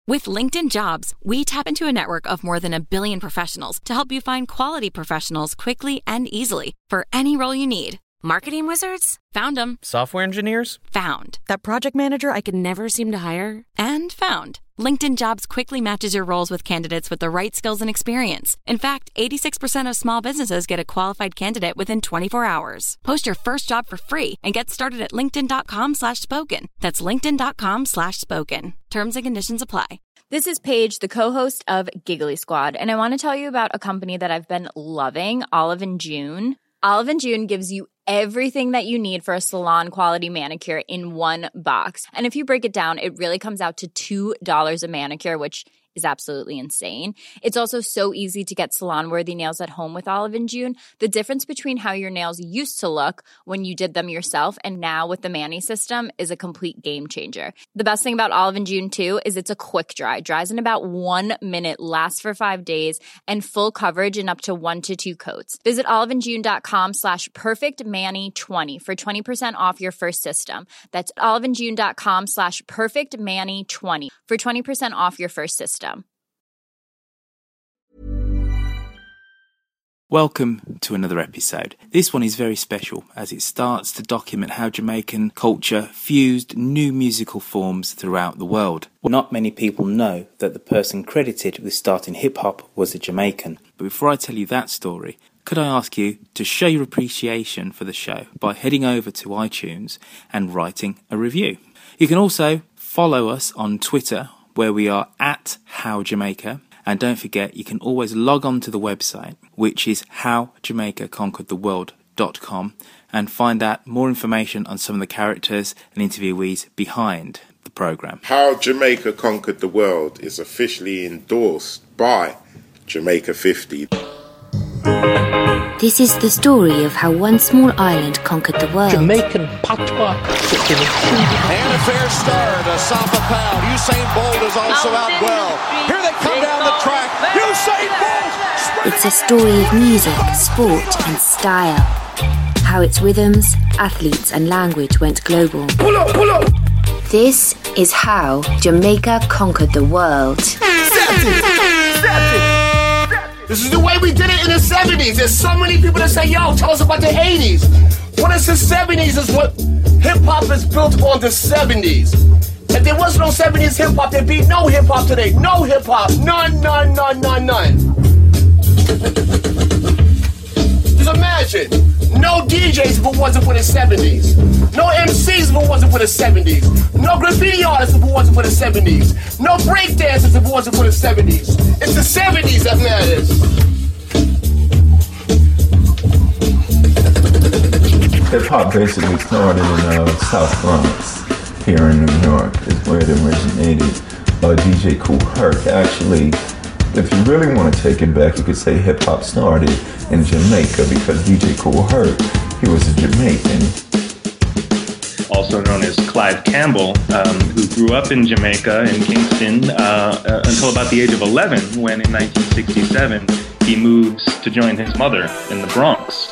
With LinkedIn Jobs, we tap into a network of more than 1 billion professionals to help you find quality professionals quickly and easily for any role you need. Marketing wizards? Found them. Software engineers? Found. That project manager I could never seem to hire? And found. LinkedIn Jobs quickly matches your roles with candidates with the right skills and experience. In fact, 86% of small businesses get a qualified candidate within 24 hours. Post your first job for free and get started at linkedin.com/spoken. That's linkedin.com/spoken. Terms and conditions apply. This is Paige, the co-host of Giggly Squad, and I want to tell you about a company that I've been loving, Olive & June. Olive & June gives you everything that you need for a salon-quality manicure in one box. And if you break it down, it really comes out to $2 a manicure, which is absolutely insane. It's also so easy to get salon-worthy nails at home with Olive & June. The difference between how your nails used to look when you did them yourself and now with the Mani system is a complete game changer. The best thing about Olive & June, too, is it's a quick dry. Dries in about 1 minute, lasts for 5 days, and full coverage in up to 1 to 2 coats. Visit oliveandjune.com/perfectmani20 for 20% off your first system. That's oliveandjune.com/perfectmani20 for 20% off your first system. Welcome to another episode. This one is very special as it starts to document how Jamaican culture fused new musical forms throughout the world. Not many people know that the person credited with starting hip-hop was a Jamaican. But before I tell you that story, could I ask you to show your appreciation for the show by heading over to iTunes and writing a review. You can also follow us on Twitter, where we are at HowJamaica. And don't forget, you can always log on to the website, which is howjamaicaconqueredtheworld.com, and find out more information on some of the characters and interviewees behind the programme. How Jamaica Conquered the World is officially endorsed by Jamaica 50. This is the story of how one small island conquered the world. Jamaican patois. And a fair start. Asafa Powell. Usain Bolt is also out well. Here they come down the track. Usain Bolt! It's a story of music, sport and style. How its rhythms, athletes and language went global. Pull up, pull up! This is how Jamaica conquered the world. This is the way we did it in the 70s. There's so many people that say, yo, tell us about the 80s. When it's the 70s is what hip-hop is built on the 70s. If there was no 70s hip-hop, there'd be no hip-hop today. No hip-hop. None. Just imagine. No DJs if it wasn't for the 70s. No MCs if it wasn't for the 70s. No graffiti artists if it wasn't for the 70s. No breakdancers if it wasn't for the 70s. It's the 70s that matters. Hip-hop basically started in South Bronx, here in New York, is where it originated. DJ Kool Herc, actually, if you really want to take it back, you could say hip-hop started in Jamaica because DJ Kool Herc, he was a Jamaican. Also known as Clive Campbell, who grew up in Jamaica, in Kingston, until about the age of 11, when in 1967 he moves to join his mother in the Bronx.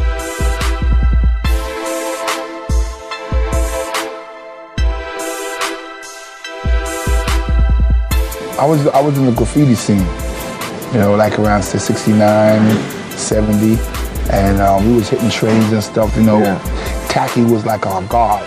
I was in the graffiti scene, you know, like around 69, 70, and we was hitting trains and stuff, you know. Yeah. Tacky was like our god.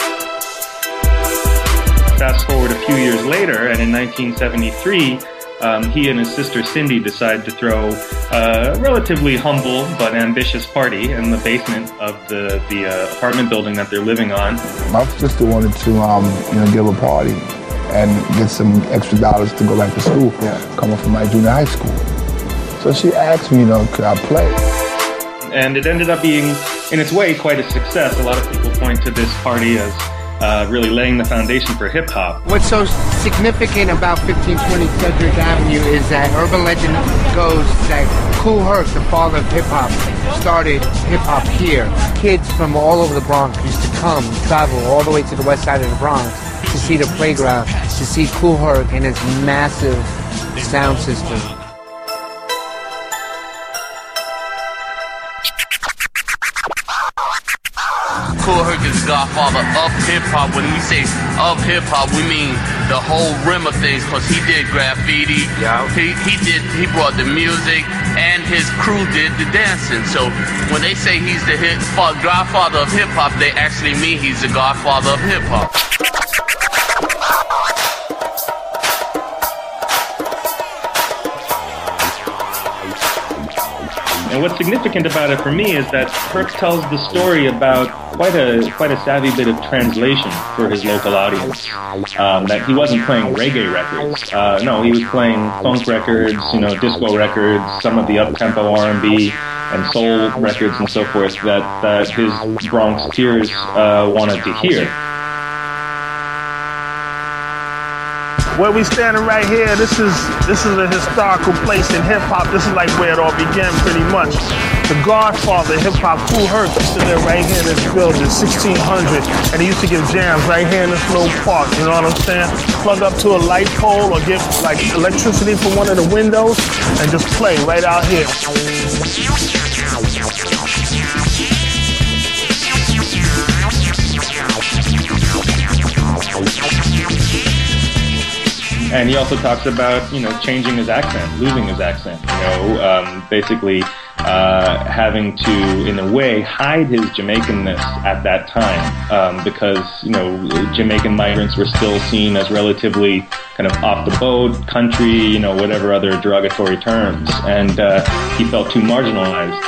Fast forward a few years later, and in 1973, he and his sister Cindy decide to throw a relatively humble but ambitious party in the basement of the apartment building that they're living on. My sister wanted to, give a party and get some extra dollars to go back to school, coming from my junior high school. So she asked me, could I play? And it ended up being, in its way, quite a success. A lot of people point to this party as really laying the foundation for hip-hop. What's so significant about 1520 Cedric Avenue is that urban legend goes that Kool Herc, the father of hip-hop, started hip-hop here. Kids from all over the Bronx used to travel all the way to the west side of the Bronx to see the playground, to see Kool Herc and his massive sound system. Kool Herc is godfather of hip-hop. When we say of hip-hop, we mean the whole rim of things, because he did graffiti, he brought the music, and his crew did the dancing. So when they say he's the godfather of hip-hop, they actually mean he's the godfather of hip-hop. And what's significant about it for me is that Herc tells the story about quite a savvy bit of translation for his local audience. That he wasn't playing reggae records. No, he was playing funk records, disco records, some of the up-tempo R&B and soul records and so forth that his Bronx peers wanted to hear. Where we standing right here, this is a historical place in hip-hop. This is like where it all began pretty much. The godfather of hip-hop, Kool Herc, used to live right here in this building, 1600. And he used to give jams right here in this little park, you know what I'm saying? Plug up to a light pole or get like electricity from one of the windows and just play right out here. And he also talks about, changing his accent, losing his accent, basically having to, in a way, hide his Jamaicanness at that time because, Jamaican migrants were still seen as relatively kind of off the boat, country, whatever other derogatory terms. And he felt too marginalized.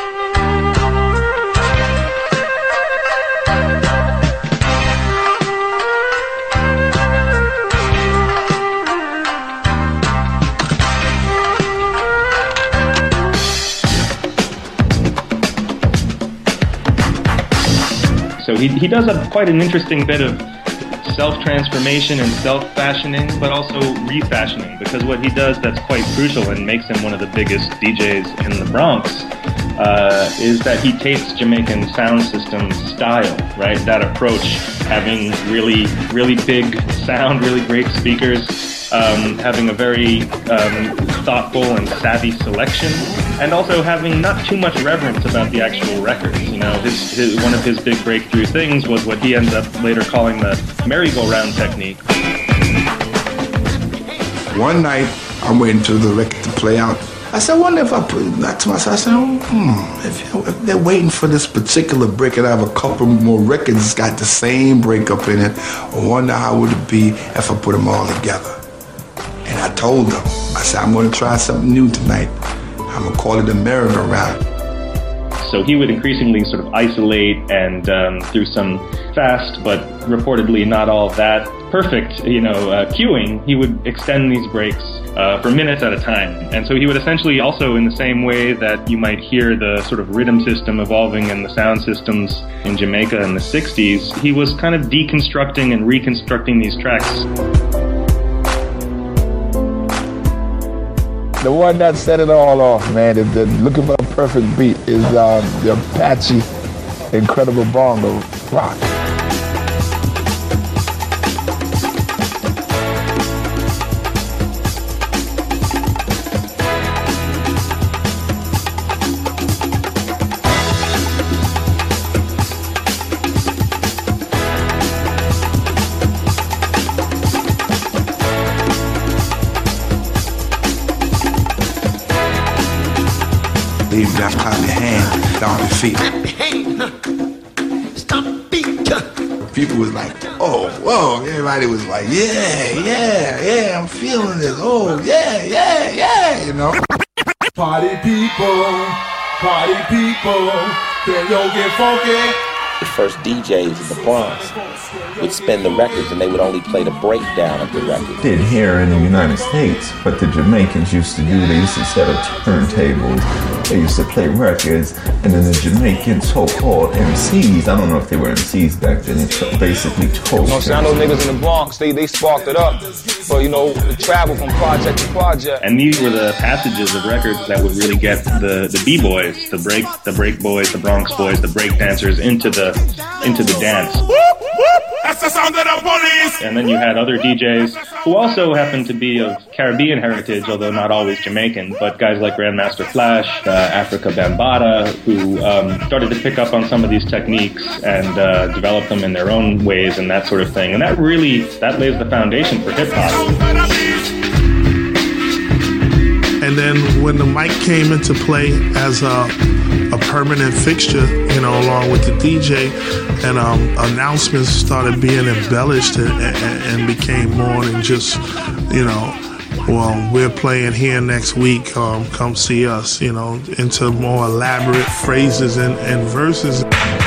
So he does quite an interesting bit of self-transformation and self-fashioning, but also refashioning, because what he does that's quite crucial and makes him one of the biggest DJs in the Bronx is that he takes Jamaican sound system style, right? That approach, having really, really big sound, really great speakers, having a very thoughtful and savvy selection, and also having not too much reverence about the actual records. One of his big breakthrough things was what he ends up later calling the merry-go-round technique. One night, I'm waiting for the record to play out. I said, I wonder if I put that to myself. I said, if they're waiting for this particular break and I have a couple more records that's got the same breakup in it, I wonder how would it be if I put them all together. And I told them, I said, I'm going to try something new tonight. I'm going to call it a merry-go-round. So he would increasingly sort of isolate and through some fast, but reportedly not all that perfect, cueing, he would extend these breaks for minutes at a time. And so he would essentially also, in the same way that you might hear the sort of rhythm system evolving in the sound systems in Jamaica in the 60s, he was kind of deconstructing and reconstructing these tracks. The one that set it all off, man, the looking for a perfect beat is the Apache Incredible Bongo Rock. Leave down, clap your hand, down your feet. Clap your hand, stomp beat. People was like, oh, whoa. Everybody was like, yeah, I'm feeling this. Oh, yeah, Party people, can yo get funky? The first DJs in the Bronx would spin the records and they would only play the breakdown of the record. Did here in the United States, but the Jamaicans used to do, they used to set up turntables, they used to play records, and then the Jamaican so-called MCs, I don't know if they were MCs back then, it basically told. I know niggas in the Bronx, they sparked it up, but the travel from project to project. And these were the passages of records that would really get the B-boys, the break boys, the Bronx boys, the break dancers into the dance. Whoop, whoop. That's the sound of the police. And then you had other DJs who also happened to be of Caribbean heritage, although not always Jamaican, but guys like Grandmaster Flash, Africa Bambaataa, who started to pick up on some of these techniques and develop them in their own ways and that sort of thing. And that lays the foundation for hip-hop. And then when the mic came into play as a permanent fixture, you know, along with the DJ, and announcements started being embellished and became more than just, you know, well, we're playing here next week, come see us, you know, into more elaborate phrases and verses.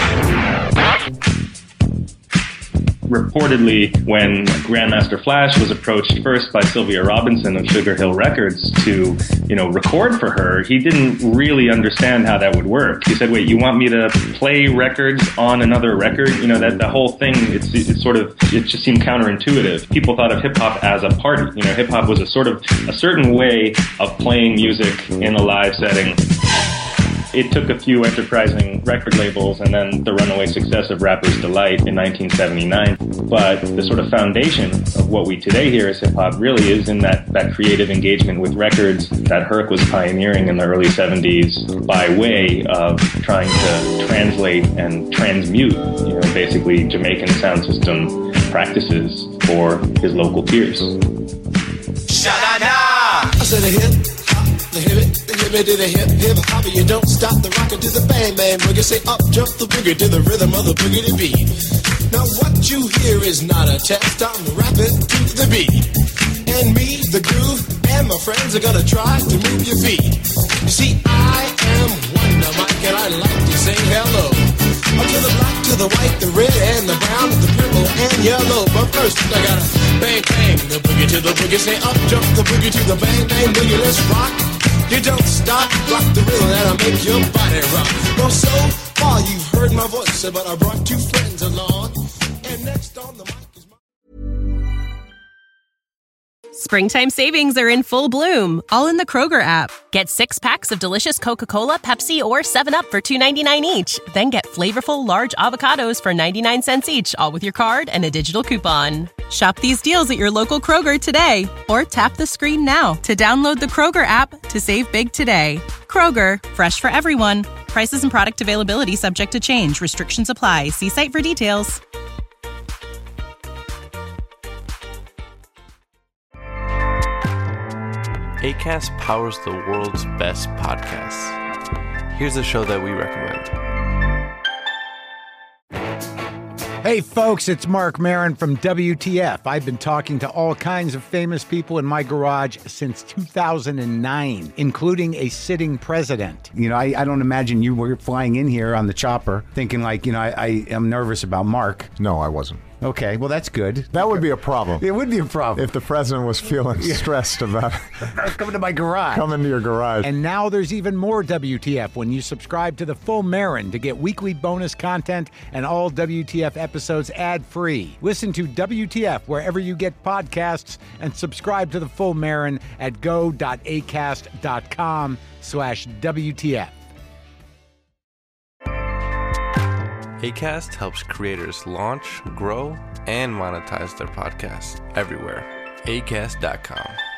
Reportedly, when Grandmaster Flash was approached first by Sylvia Robinson of Sugar Hill Records to, you know, record for her, he didn't really understand how that would work. He said, "Wait, you want me to play records on another record?" You know, that the whole thing, it just seemed counterintuitive. People thought of hip hop as a party. You know, hip hop was a certain way of playing music in a live setting. It took a few enterprising record labels and then the runaway success of Rapper's Delight in 1979. But the sort of foundation of what we today hear as hip-hop really is in that creative engagement with records that Herc was pioneering in the early 70s by way of trying to translate and transmute, you know, basically Jamaican sound system practices for his local peers. Sha-da-da! I said a hip. The hip it to the hip hop, you don't stop the rocket to the bang bang boogie. Say up jump the boogie to the rhythm of the boogie to beat. Now what you hear is not a test, I'm rapping to the beat. And me, the groove, and my friends are gonna try to move your feet. You see, I am Wonder Mike and I like to say hello. Up to the black, to the white, the red, and the brown, the purple, and yellow. But first I gotta bang bang the boogie to the boogie. Say up jump the boogie to the bang bang boogie, let's rock. You don't stop, rock the rhythm that'll make your body rock. Well, so far you've heard my voice, but I brought two friends along. And next on the mic is Springtime savings are in full bloom, all in the Kroger app. Get 6 packs of delicious Coca-Cola, Pepsi, or 7-Up for $2.99 each. Then get flavorful large avocados for 99 cents each, all with your card and a digital coupon. Shop these deals at your local Kroger today, or tap the screen now to download the Kroger app to save big today. Kroger, fresh for everyone. Prices and product availability subject to change. Restrictions apply. See site for details. Acast powers the world's best podcasts. Here's a show that we recommend. Hey folks, it's Mark Maron from WTF. I've been talking to all kinds of famous people in my garage since 2009, including a sitting president. You know, I don't imagine you were flying in here on the chopper thinking like, you know, I am nervous about Mark. No, I wasn't. Okay, well, that's good. That would be a problem. It would be a problem. If the president was feeling stressed about coming to my garage. Come into your garage. And now there's even more WTF when you subscribe to The Full Marin to get weekly bonus content and all WTF episodes ad-free. Listen to WTF wherever you get podcasts and subscribe to The Full Marin at go.acast.com/WTF. Acast helps creators launch, grow, and monetize their podcasts everywhere. Acast.com.